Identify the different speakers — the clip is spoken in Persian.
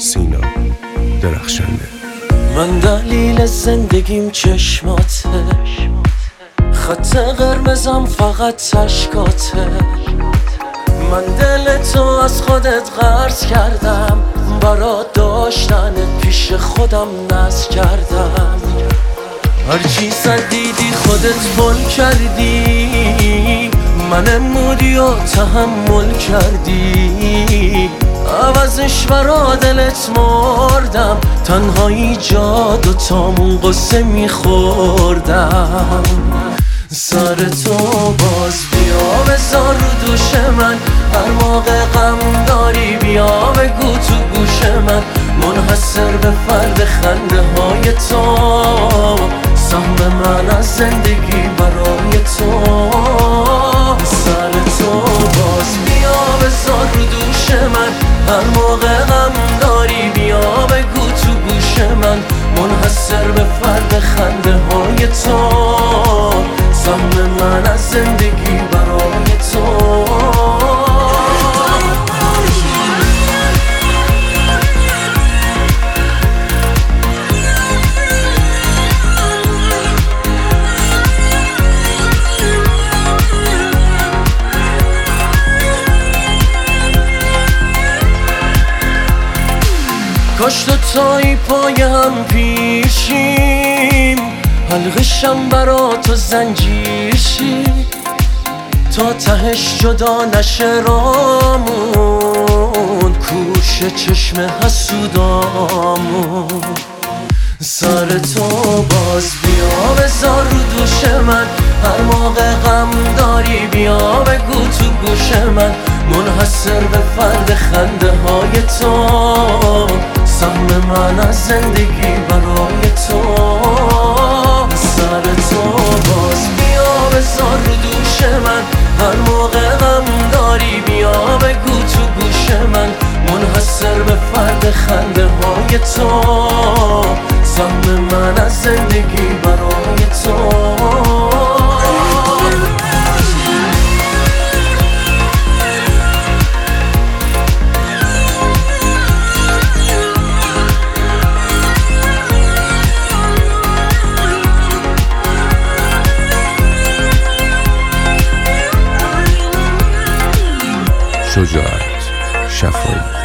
Speaker 1: سینا درخشنده.
Speaker 2: من دلیل زندگیم چشماته، خط قرمزم فقط اشکاته. من دل تو از خودت قرض کردم، برا داشتنت پیش خودم ناز کردم. هرچی دیدی خودت بل کردی، من مودی و تحمل کردی. عوضش برا دلت مردم، تنهایی جاد و تامون قصه میخوردم. سر تو باز بیا بذار رو دوش من، هر موقع غم داری بیا بگو تو گوش من. منحصر به فرد خنده های تو، سهم من از زندگی برای تو. سر تو باز بیا بذار رو دوش من، هر موقع غم داری بیا بگو تو گوش من. منحصر به فرد خنده های تو، سهم من از زندگی برای تو. کاش تو تایی پای هم پیشیم، حلقشم برا تو زنجیر شی، تا تهش جدا نشه رامون، کوش چشم حسودامون. سر تو باز بیا بذار رو دوش من، هر موقع غم داری بیا بگو تو گوش من. منحصر به فرد خنده های تو، سهم من از زندگی برای تو. سر تو باز بیا بذار رو دوش من، هر موقع غم داری بیا بگو تو گوش من. منحصر به فرد خنده های تو، سهم من از زندگی برای تو.
Speaker 1: شجاعت شفایی